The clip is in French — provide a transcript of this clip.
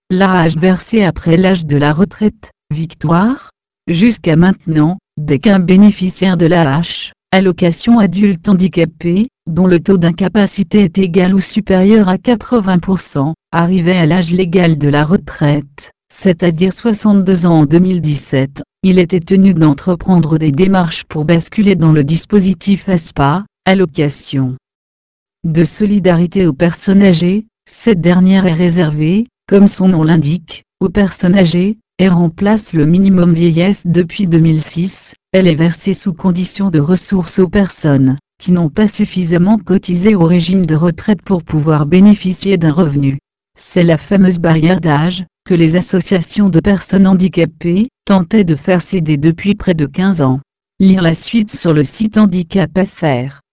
l'AAH versée après l'âge de la retraite, victoire. Jusqu'à maintenant, dès qu'un bénéficiaire de l'AAH, allocation adulte handicapé, dont le taux d'incapacité est égal ou supérieur à 80%, arrivait à l'âge légal de la retraite, c'est-à-dire 62 ans en 2017, il était tenu d'entreprendre des démarches pour basculer dans le dispositif ASPA, allocation de solidarité aux personnes âgées. Cette dernière est réservée, comme son nom l'indique, aux personnes âgées, et remplace le minimum vieillesse depuis 2006. Elle est versée sous condition de ressources aux personnes qui n'ont pas suffisamment cotisé au régime de retraite pour pouvoir bénéficier d'un revenu. C'est la fameuse barrière d'âge que les associations de personnes handicapées tentaient de faire céder depuis près de 15 ans. Lire la suite sur le site Handicap FR.